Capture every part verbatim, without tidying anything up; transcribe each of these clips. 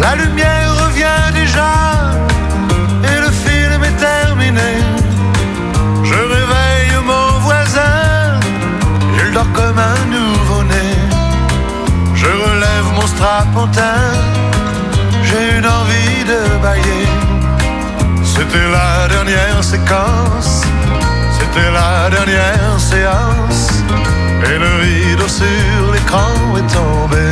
La lumière revient déjà et le film est terminé. Je réveille mon voisin, il dort comme un nouveau-né. Je relève mon strapontin, j'ai une envie de bâiller. C'était la dernière séquence, c'était la dernière séance, et le rideau sur l'écran est tombé.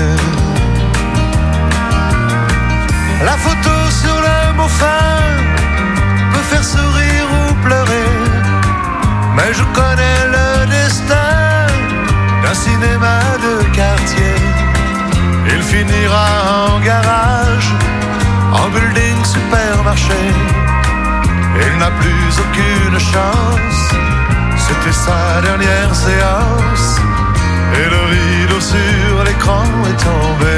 La photo sur le mot fin peut faire sourire ou pleurer, mais je connais le destin d'un cinéma de quartier. Il finira en garage, en building supermarché. Il n'a plus aucune chance, c'était sa dernière séance, et le rideau sur l'écran est tombé.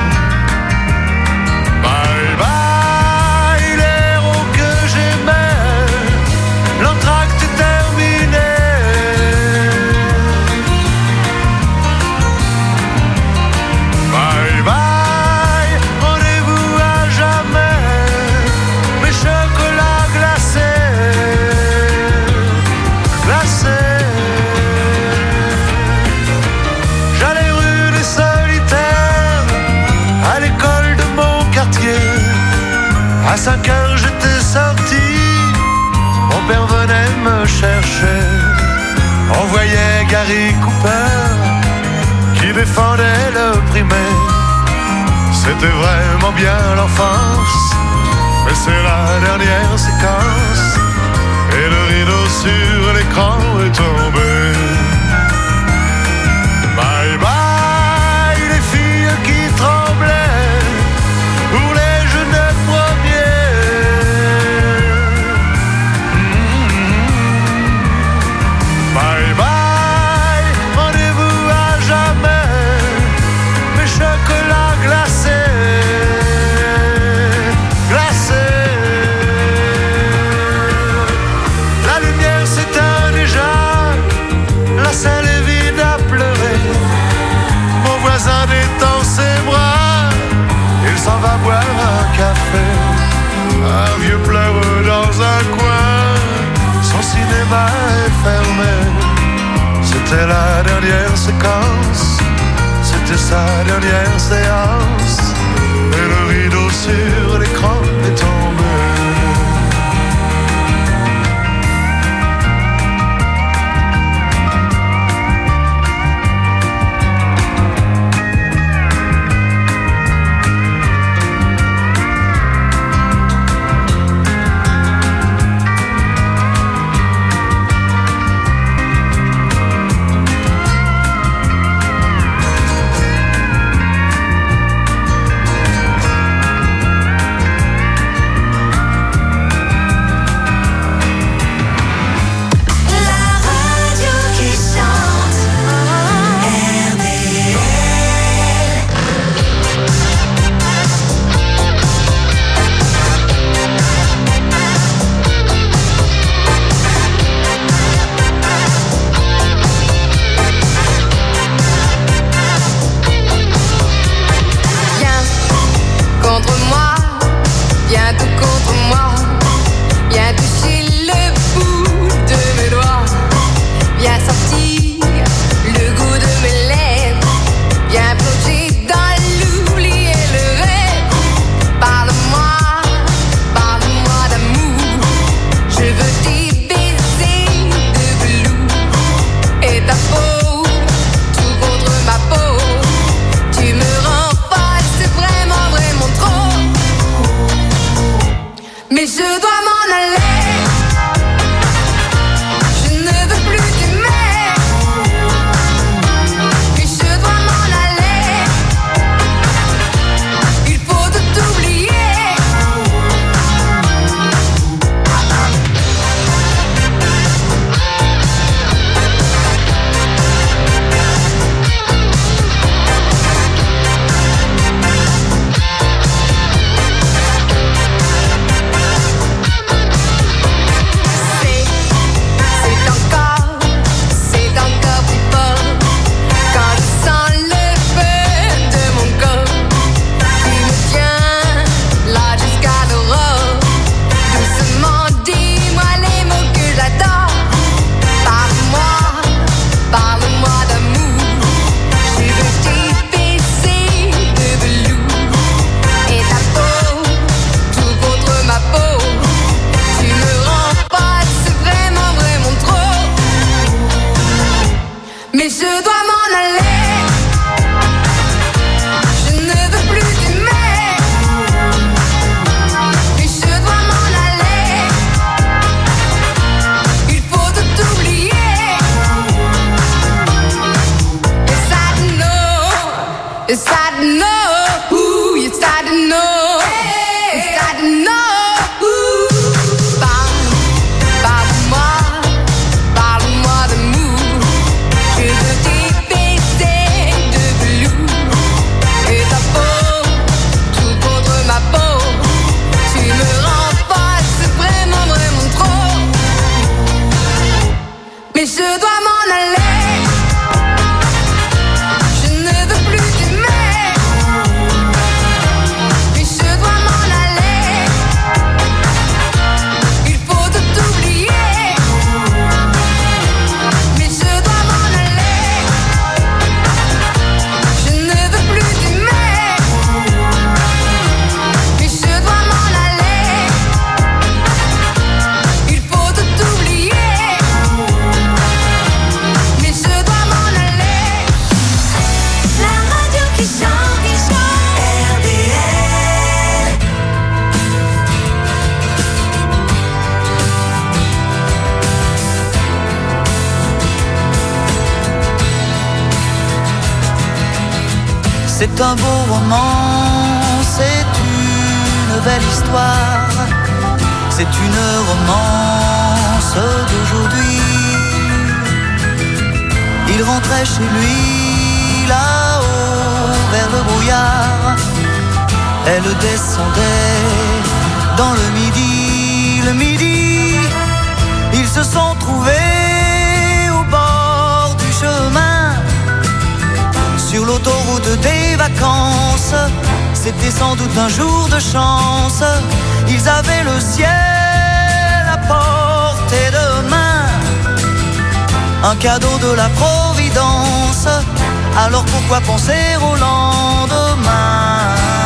Bye bye l'héros que j'aimais, l'entracte est terminé. Bye bye, rendez-vous à jamais, mes chocolats glacés, glacés. J'allais rue des Solitaires, à l'école de mon quartier. À cinq heures j'étais sorti, mon père venait me chercher. On voyait Gary Cooper qui défendait le primaire. C'était vraiment bien l'enfance, mais c'est la dernière séquence, et le rideau sur l'écran est tombé. Bye bye les filles qui tremblaient pour les jeunes premiers. Mmh. Bye bye, rendez-vous à jamais, mes chocolats glacés, glacés. La lumière s'éteint déjà, la salle est vide à pleurer. Mon voisin détend ses bras, il s'en va boire un café. Un vieux pleure dans un coin, son cinéma est fermé. C'était la dernière séquence, c'était sa dernière séance, et le rideau sur l'écran est tombé. C'est un beau roman, c'est une belle histoire, c'est une romance d'aujourd'hui. Il rentrait chez lui là-haut vers le brouillard, elle descendait dans le midi, le midi, ils se sont trouvés au bord du chemin, sur l'autoroute des vacances. C'était sans doute un jour de chance, ils avaient le ciel à portée de main, un cadeau de la Providence, alors pourquoi penser au lendemain?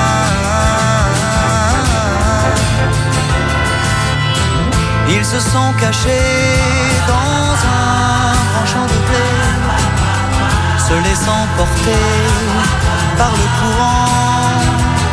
Ils se sont cachés dans un grand champ de blé, se laissant porter par le courant,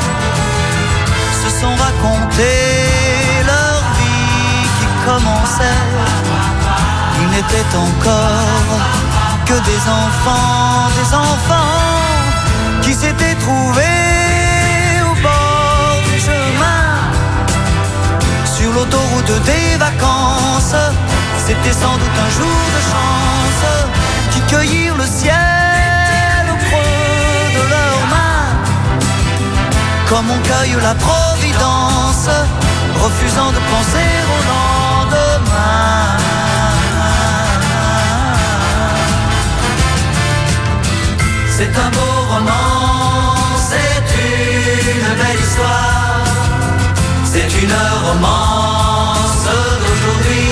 se sont raconté leur vie qui commençait. Ils n'étaient encore que des enfants, des enfants qui s'étaient trouvés au bord du chemin, sur l'autoroute des vacances. C'était sans doute un jour de chance, qui cueillirent le ciel au creux de leurs mains, comme on cueille la Providence, refusant de penser au lendemain. C'est un beau roman, c'est une belle histoire, c'est une romance d'aujourd'hui.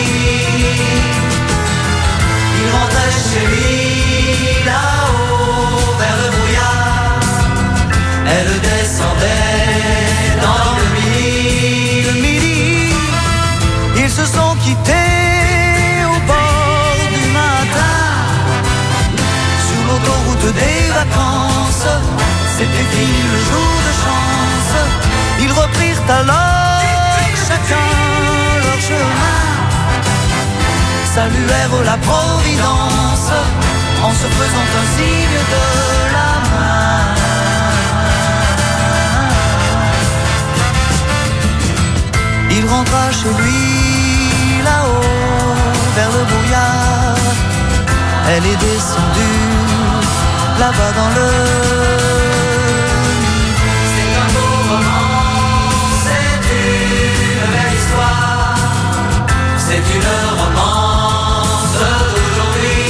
Il rentrait chez lui là-haut vers le brouillard, elle descendait dans le midi, le midi. Ils se sont quittés au bord du matin, sur l'autoroute des vacances. C'était fini le jour de chance, ils reprirent alors chacun leur chemin, saluèrent la Providence en se faisant un signe de la main. Il rentra chez lui là-haut vers le brouillard, elle est descendue là-bas dans le midi. C'est un beau roman, c'est une belle histoire, c'est une romance d'aujourd'hui.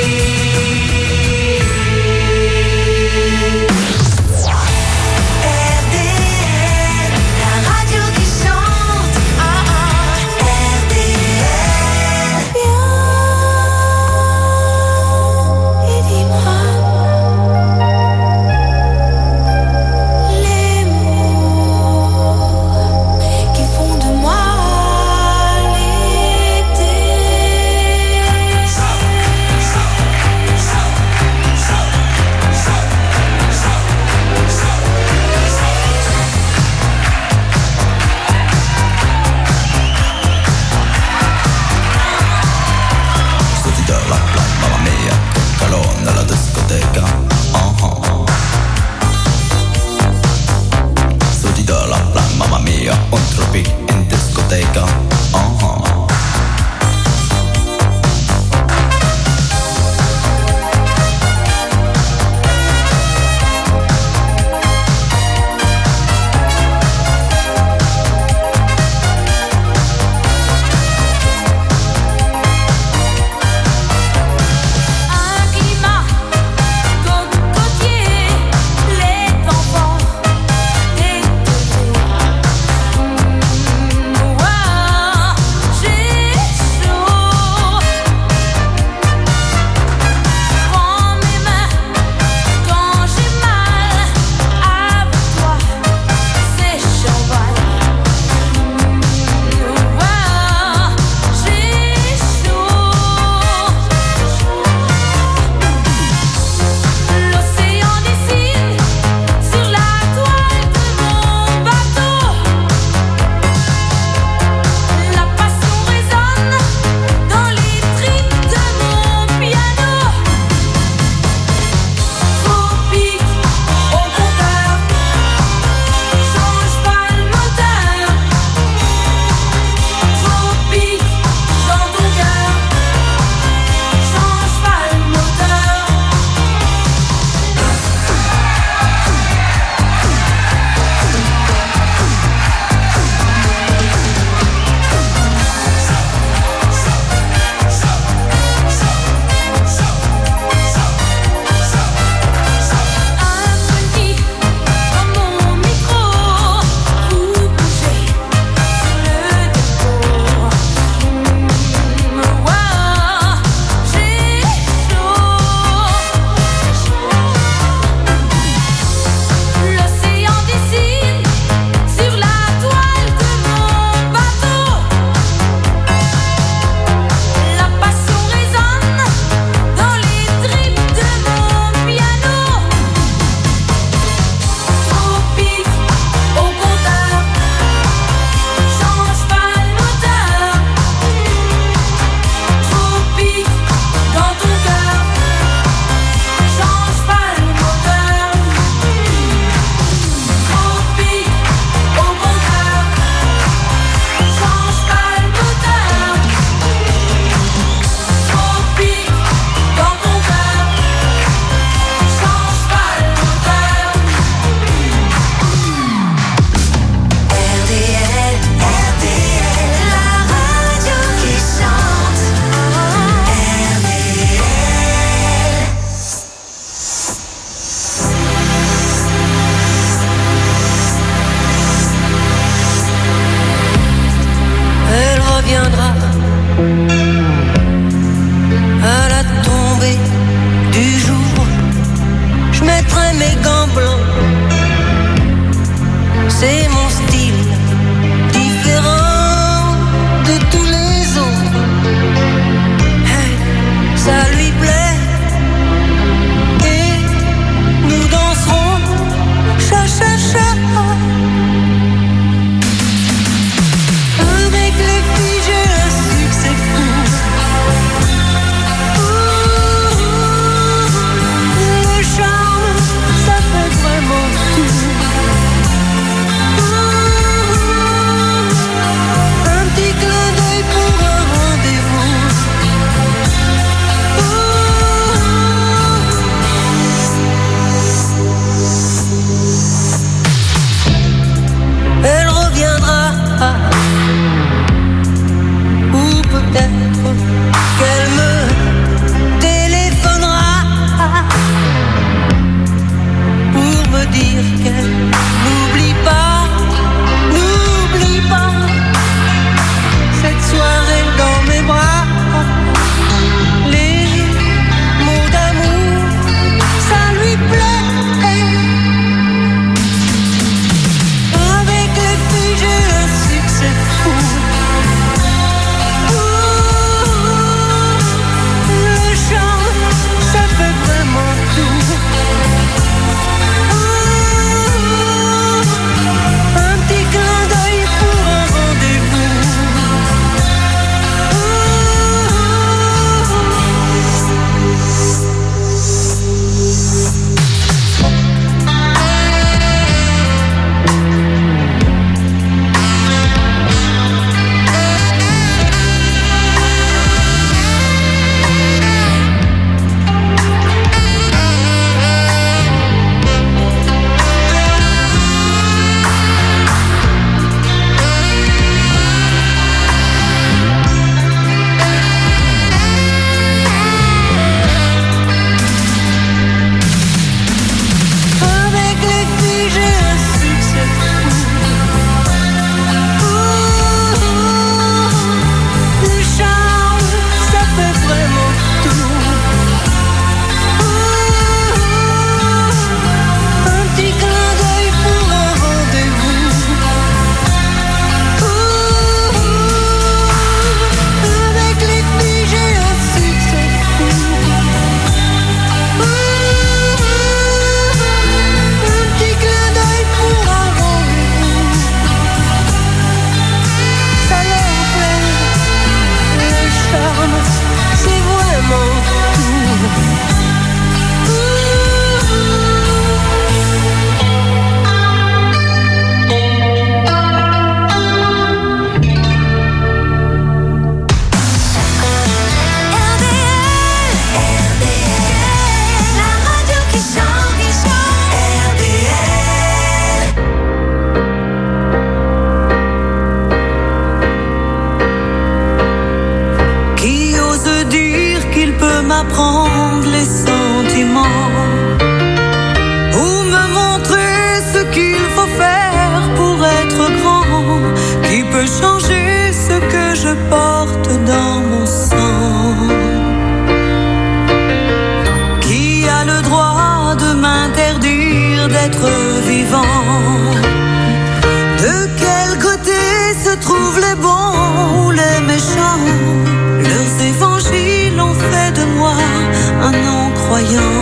R D L, la radio qui chante. Ah, ah. R D L, viens et dis-moi pour être grand, qui peut changer ce que je porte dans mon sang? Qui a le droit de m'interdire d'être vivant? De quel côté se trouvent les bons ou les méchants? Leurs évangiles ont fait de moi un non-croyant.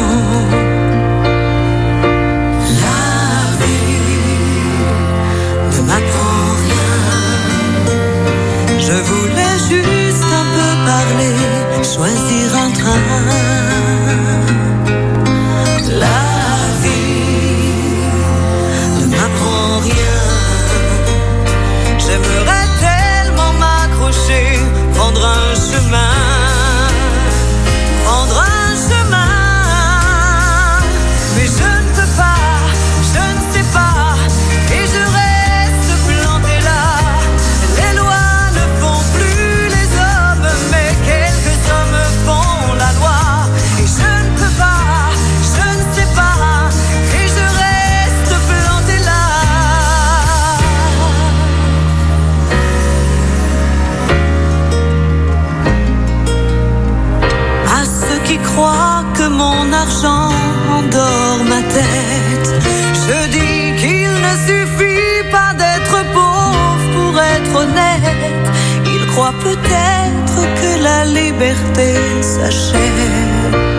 Je voulais juste un peu parler, choisir un train. La vie ne m'apprend rien. J'aimerais tellement m'accrocher, prendre un chemin, prendre un chemin. Mais je ne peux pas, je ne sais pas, et je reste plantée là. Les lois ne font plus les hommes, mais quelques hommes font la loi. Et je ne peux pas, je ne sais pas, et je reste plantée là. À ceux qui croient que mon argent endort ma tête, je dis qu'il ne suffit pas d'être pauvre pour être honnête. Ils croient peut-être que la liberté s'achète.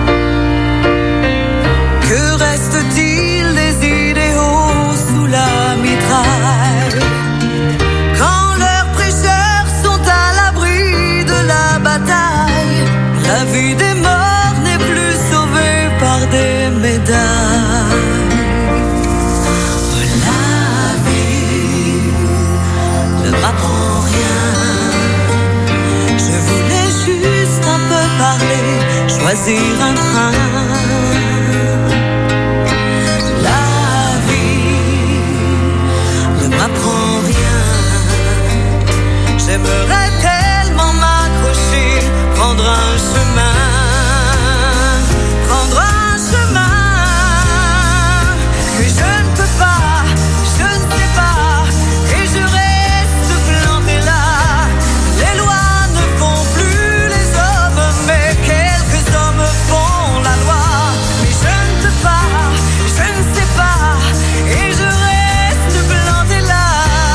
Que reste-t-il des idéaux sous la mitraille, quand leurs prêcheurs sont à l'abri de la bataille? La vie des morts n'est plus sauvée par des médailles. La vie ne m'apprend rien. Je voulais juste un peu parler, choisir un train. La vie ne m'apprend rien. J'aimerais tellement m'accrocher, prendre un chemin, prendre un chemin. Mais je ne peux pas, je ne sais pas, et je reste plantée là. Les lois ne font plus les hommes, mais quelques hommes font la loi. Mais je ne peux pas, je ne sais pas, et je reste plantée là.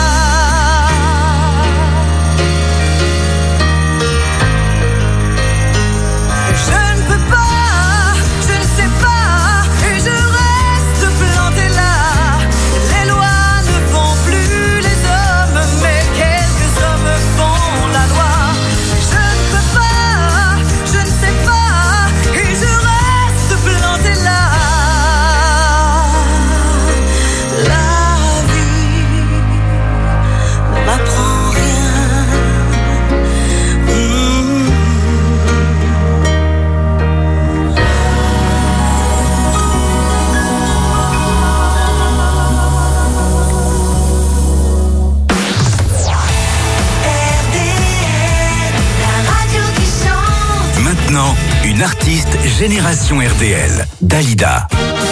Je ne peux pas, je ne sais pas, et je reste plantée là. Les lois ne font plus les hommes, mais quelques hommes font la loi. Je ne peux pas, je ne sais pas, et je reste plantée là. La vie ne m'apprend rien. Mmh. R D L, la radio qui chante. Maintenant, une artiste génération R D L, Dalida.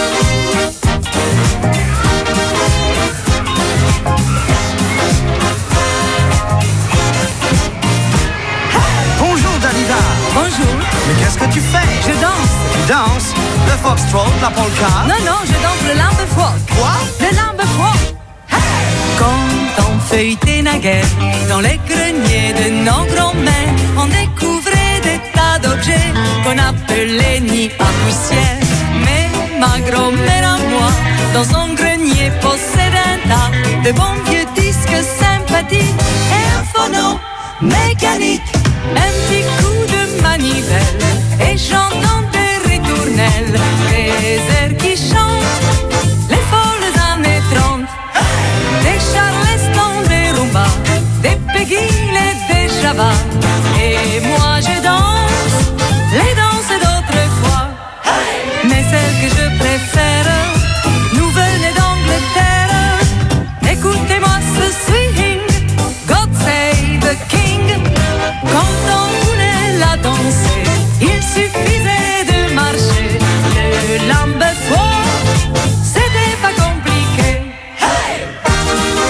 Bonjour Dalida. Bonjour, Mais qu'est-ce que tu fais? je danse. Tu danses? Le foxtrot, la polka? Non, non, je danse le lambefock. Quoi? Le lambefock. Quand on feuilletait naguère dans les greniers de nos grands-mères, on découvrait des tas d'objets qu'on appelait nids à poussière. Mais ma grand-mère à moi, dans son grenier, possède un tas de bons vieux disques sympathiques et un phono mécanique. Un petit coup de manivelle et j'entends des ritournelles, des airs qui chantent les folles années trente. Des Charleston, des Rumba, des Peggy et des Java. Et moi je danse les danses d'autrefois. Mais celle que je préfère nous venait d'Angleterre. Écoutez-moi ce swing, God Save the King. Quand on voulait la danser, il suffisait de marcher. Le lambefock, c'était pas compliqué.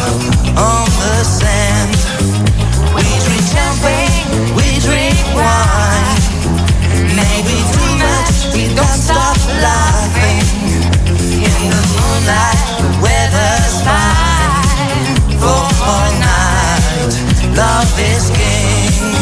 on the sand. We drink champagne, we drink wine. Maybe too much, we don't stop laughing. In the moonlight, the weather's fine. For all night, love is king.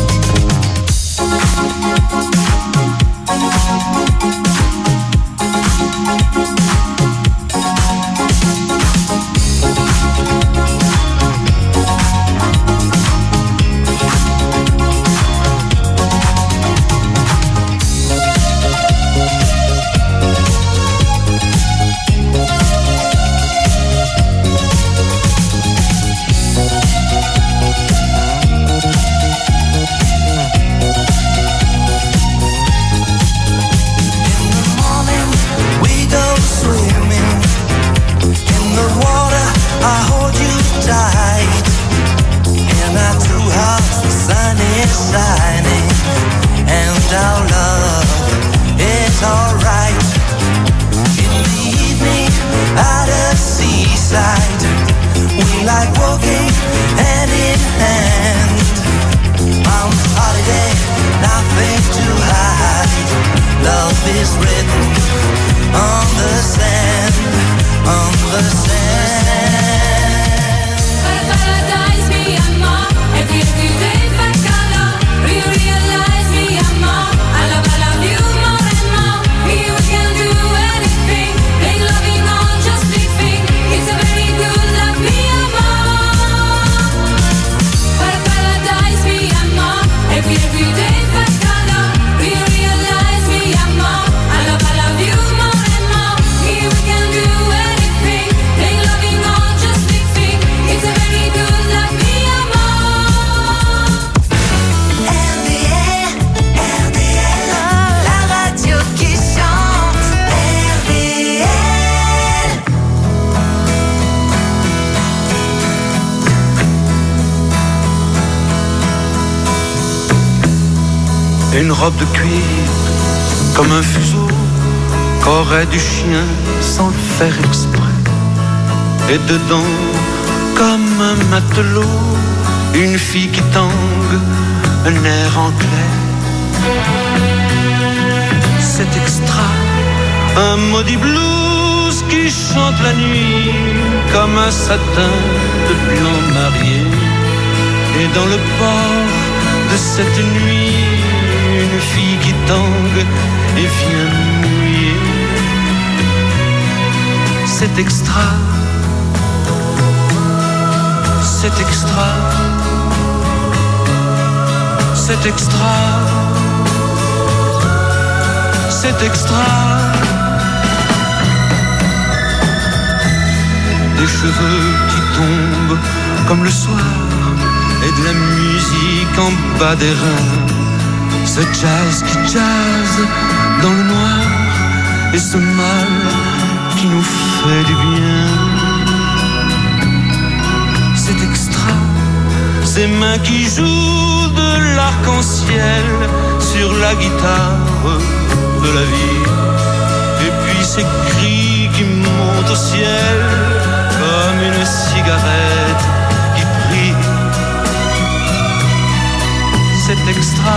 Une robe de cuir, comme un fuseau qu'aurait du chien sans le faire exprès. Et dedans, comme un matelot, une fille qui tangue, un air anglais. C'est extra, un maudit blues qui chante la nuit, comme un satin de blanc marié. Et dans le port de cette nuit, une fille qui tangue et vient mouiller. C'est extra, c'est extra, c'est extra, c'est extra. Des cheveux qui tombent comme le soir et de la musique en bas des reins. Ce jazz qui jazz dans le noir et ce mal qui nous fait du bien. C'est extra, ces mains qui jouent de l'arc-en-ciel sur la guitare de la vie. Et puis ces cris qui montent au ciel comme une cigarette qui brille. C'est extra,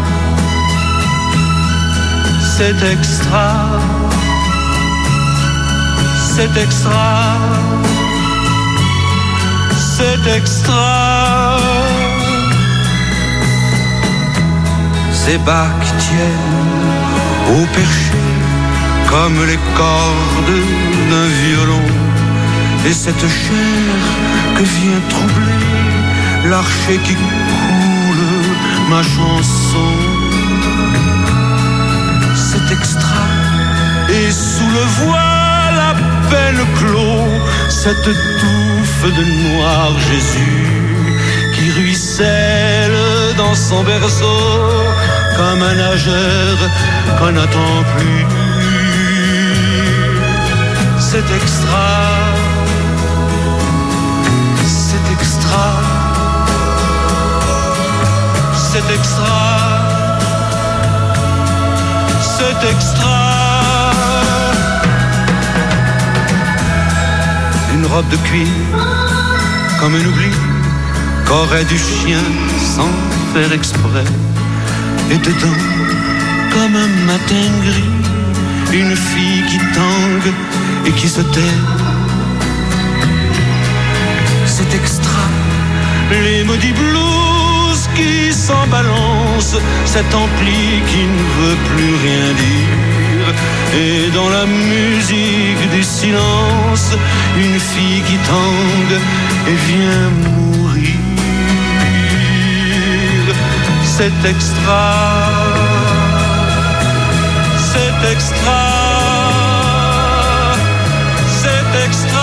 c'est extra, c'est extra, c'est extra. Ces bas qui tiennent au perché comme les cordes d'un violon. Et cette chair que vient troubler l'archet qui coule ma chanson. C'est extra, et sous le voile à peine clos, cette touffe de noir Jésus qui ruisselle dans son berceau comme un nageur qu'on n'attend plus. C'est extra, c'est extra, c'est extra, c'est extra. Une robe de cuir comme un oubli qu'aurait du chien sans faire exprès. Et dedans, comme un matin gris, une fille qui tangue et qui se tait. C'est extra, les maudits blues qui s'en balancent, cet ampli qui ne veut plus rien dire. Et dans la musique du silence, une fille qui tangue et vient mourir. C'est extra, c'est extra, c'est extra.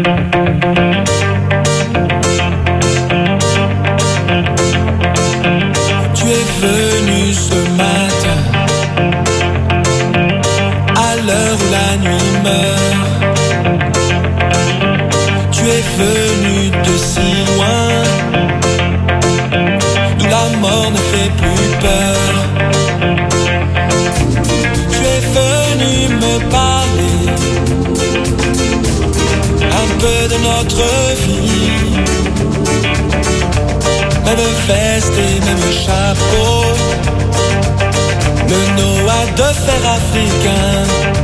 Tu es venu ce matin, à l'heure où la nuit meurt. Tu es venu de si loin, d'où la mort ne fait plus peur. Tu es venu me parler un peu de notre vie, même veste et même chapeau, le Noah de fer africain.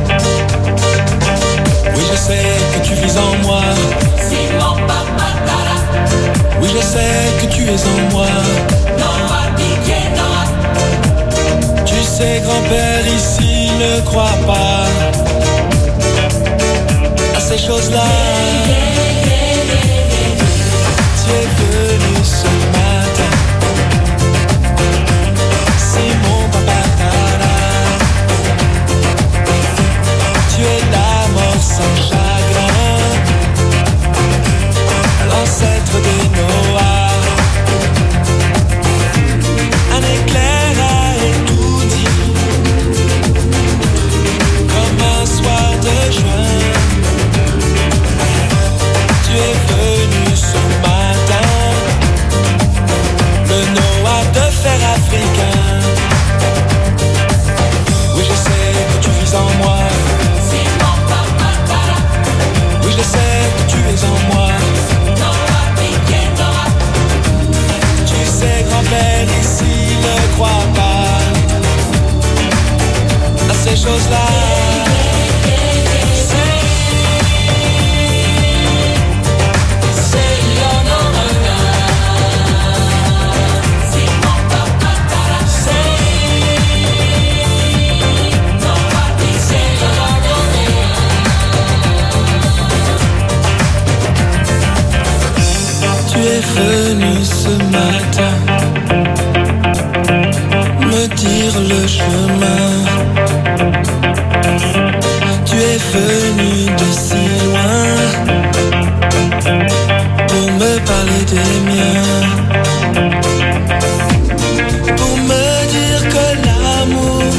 Oui, je sais que tu vis en moi. Simon Papatara. Oui, je sais que tu es en moi. Noah Didier Noah. Tu sais, grand-père, ici ne crois pas à ces choses-là. Tu es venu ce matin, Simon Papatara. Tu es la mort sans chagrin, l'ancêtre des Noahs. Un éclair a tout dit, comme un soir de juin. Tu es venu ce matin, le Noah de fer africain. Oui, je sais que tu vis en moi. Oui, je sais que tu es en moi. Tu sais, grand-père, ici ne crois pas à ces choses-là. Tu es venu ce matin me dire le chemin. Tu es venu de si loin pour me parler des miens, pour me dire que l'amour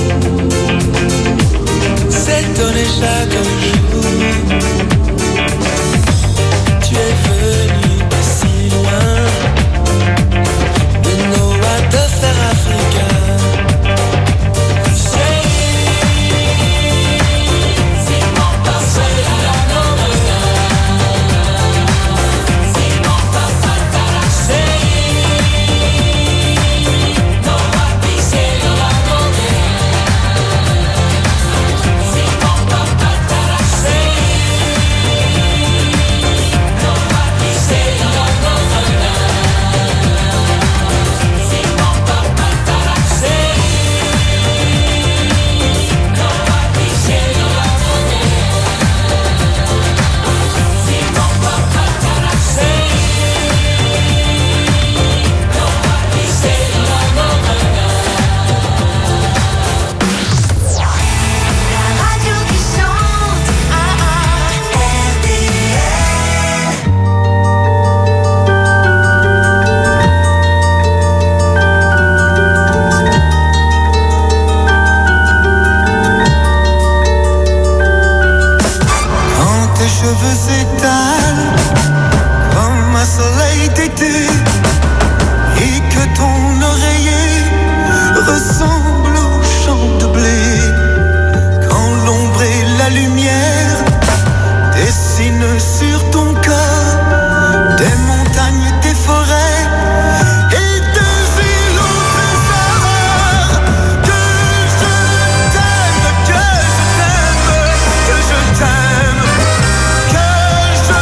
s'est donné chaque jour. Tu es venu de Noah de fer africain. Que je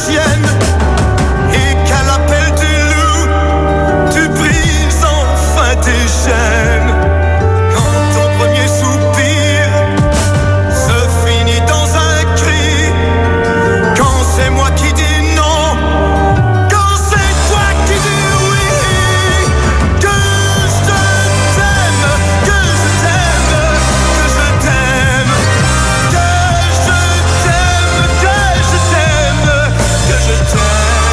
chienne et qu'à l'appel du loup, tu brises enfin tes chaînes. Quand ton premier soupir se finit dans un cri, quand c'est moi qui dis non, quand c'est toi qui dis oui, que je t'aime, que je t'aime, que je t'aime, que je t'aime, que je t'aime, que je t'aime.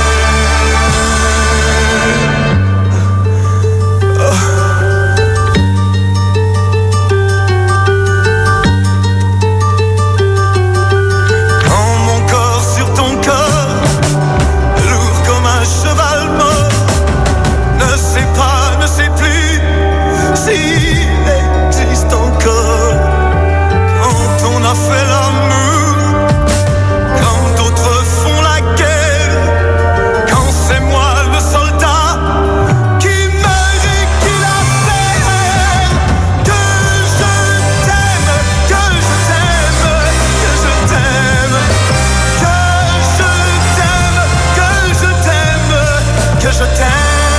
Quand mon corps sur ton corps, lourd comme un cheval mort, ne sait pas, ne sait plus s'il existe encore. Quand on a fait l'amour, quand d'autres font la guerre, quand c'est moi le soldat qui meurt et qui la perd, que je t'aime, que je t'aime, que je t'aime, que je t'aime, que je t'aime, que je t'aime,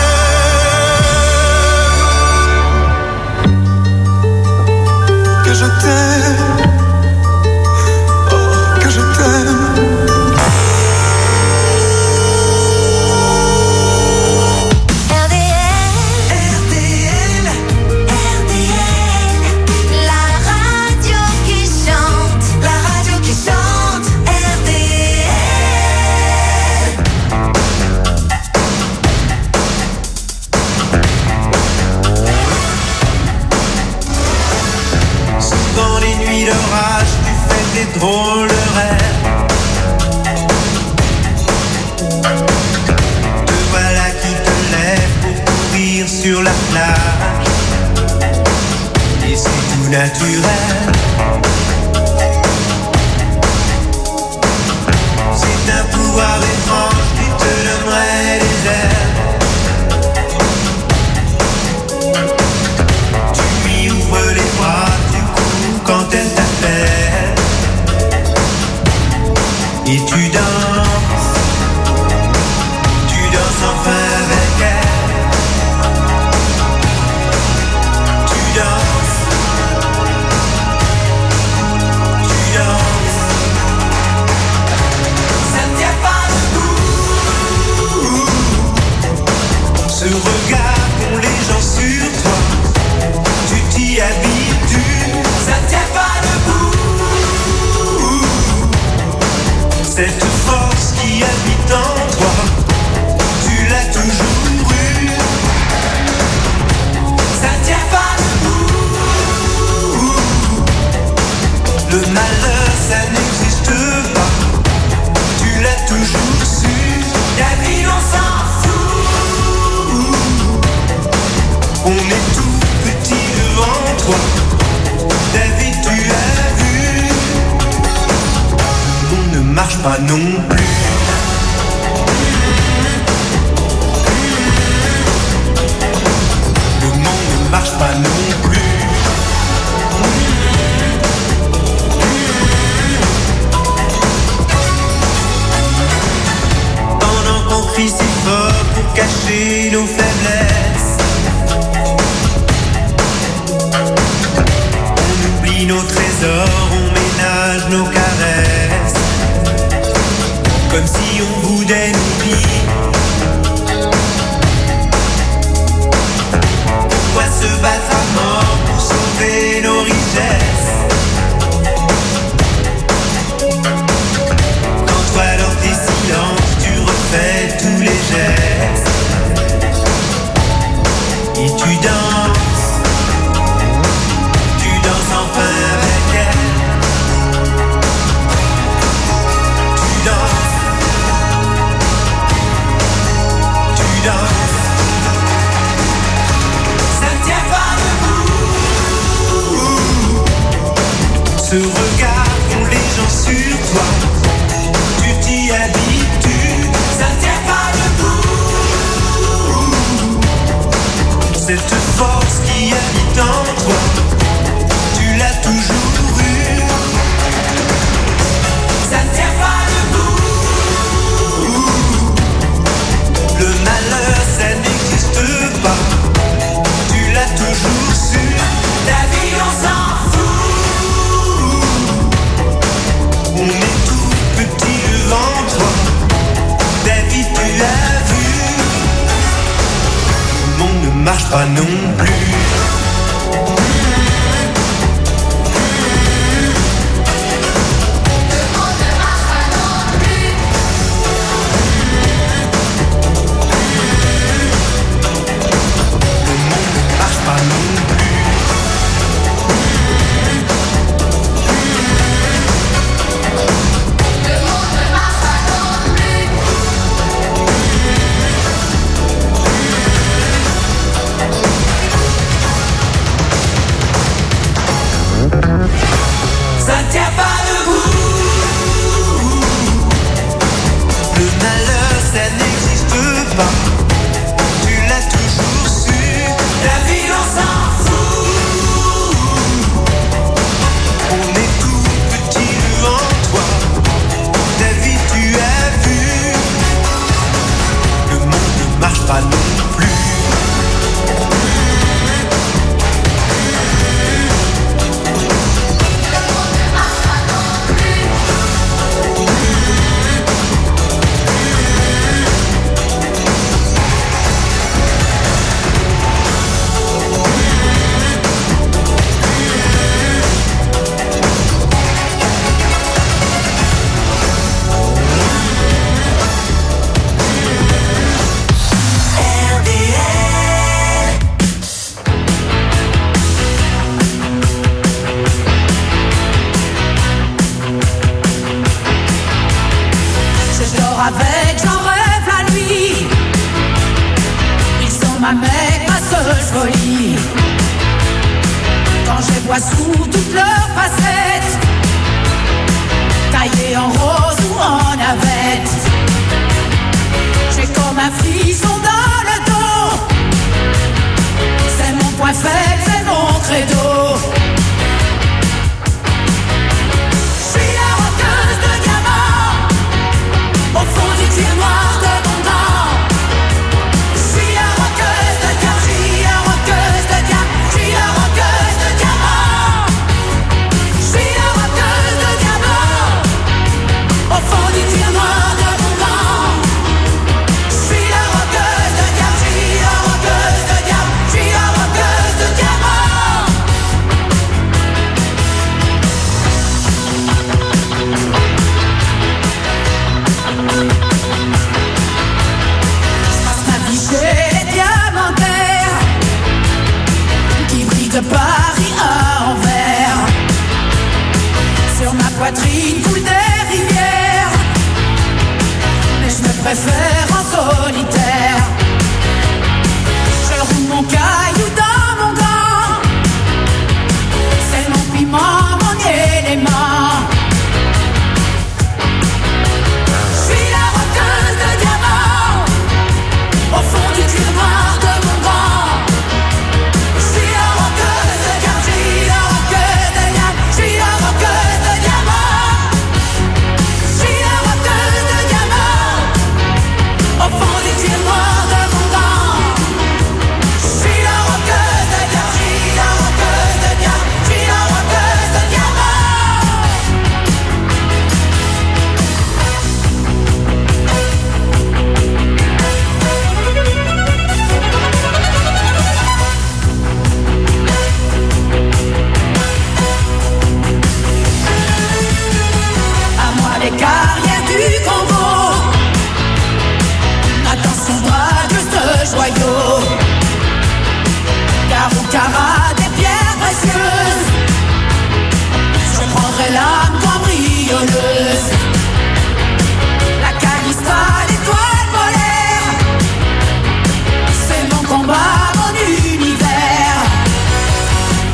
que je t'aime, oh, que je t'aime. R D L, R D L, R D L, la radio qui chante, la radio qui chante, R D L. Dans les nuits d'orage, tu fais des drôles de rêves. Te voilà qui te lève pour courir sur la plage. Et c'est tout naturel. C'est un pouvoir étrange qui te donnerait des ailes. Tu lui ouvres les bras, tu cours quand elle t'appelle. Et tu danses, tu danses enfin avec elle. Tu danses, tu danses. Ça ne tient pas debout. Ce regard qu'ont les gens sur toi, tu t'y habitues. Ça ne tient pas debout. Cette force qui habite en toi, tu l'as toujours eue. Ça ne tient pas debout. Le malheur, ça n'existe pas. Tu l'as toujours su. La vie, on s'en fout. On est tout petit devant toi. David, tu as vu. On ne marche pas non plus. Le monde ne marche pas non plus. Pendant qu'on crie si fort pour cacher nos faiblesses, on oublie nos trésors, on ménage nos caresses, comme si on voulait nous dire. Pourquoi se battre à mort pour sauver nos richesses? Quand toi dans tes silences tu refais tous les gestes. Et tu danses, tu danses enfin avec elle. Tu danses, tu danses. Ça ne tient pas de non plus.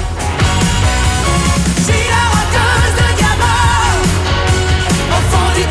Au fond du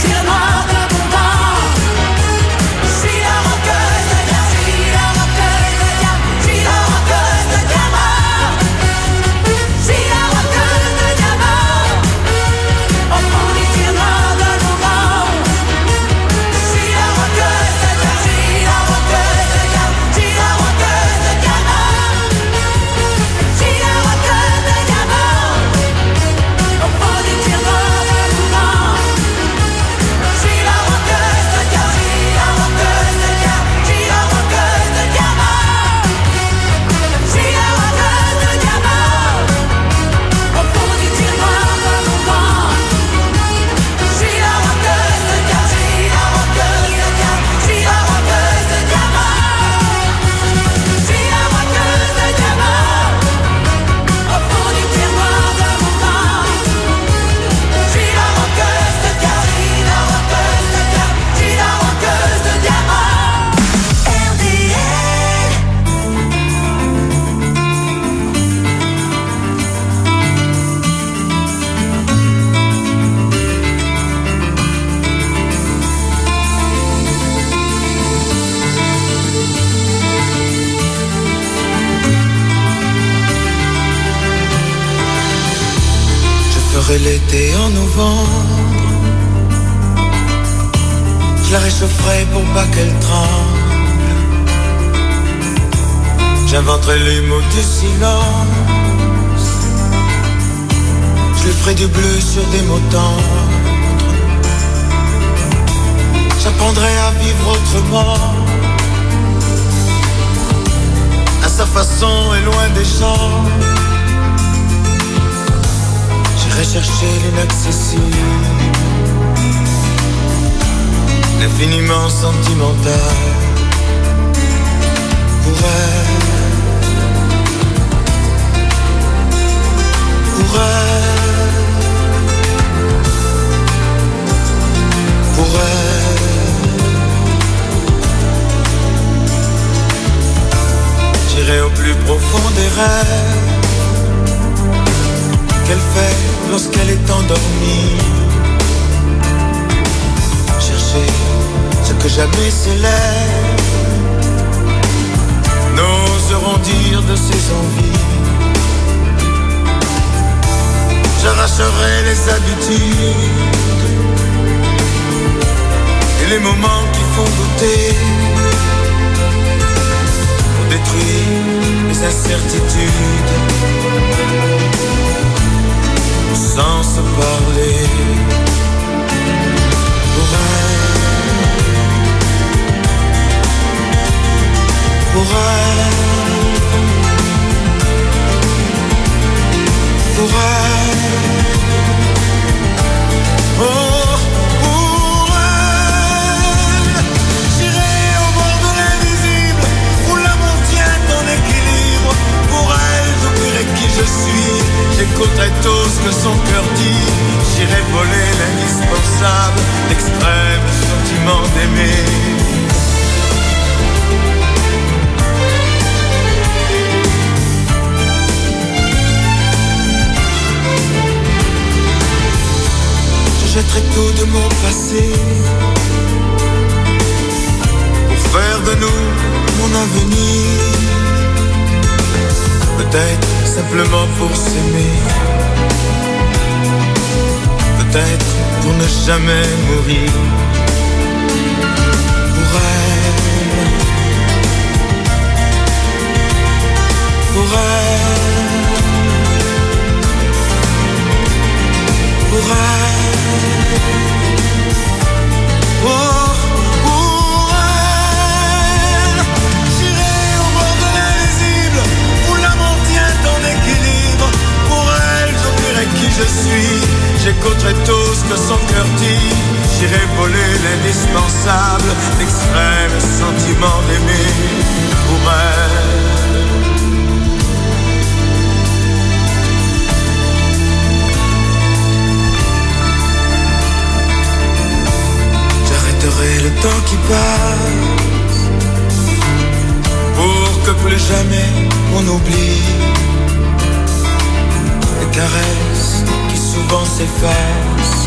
l'été en novembre. Je la réchaufferai pour pas qu'elle tremble. J'inventerai les mots du silence. Je lui ferai du bleu sur des mots tendres. J'apprendrai à vivre autrement, à sa façon et loin des gens. J'irai chercher l'inaccessible, l'infiniment sentimental. Pour elle, pour elle, pour elle. J'irai au plus profond des rêves qu'elle fait lorsqu'elle est endormie. Chercher ce que jamais ses lèvres n'oseront dire de ses envies. J'arracherai les habitudes et les moments qui font douter, pour détruire les incertitudes sans se parler. Pour elle, pour elle, pour elle, oh, pour elle. J'irai au bord de l'invisible où l'amour tient en équilibre. Pour elle, j'oublierai qui je suis, j'écouterai tout ce que son cœur dit. J'irai voler l'indispensable, l'extrême sentiment d'aimer. Je jetterai tout de mon passé pour faire de nous mon avenir. Peut-être simplement pour s'aimer, peut-être pour ne jamais mourir. Pour elle, pour elle, pour elle, oh, pour elle. J'irai au bord de l'invisible où l'amour tient en équilibre. Pour elle, j'oublierai qui je suis, j'écouterai tout ce que son cœur dit. J'irai voler l'indispensable, l'extrême sentiment d'aimer. Pour elle, j'arrêterai le temps qui passe pour que plus jamais on oublie les caresses qui souvent s'effacent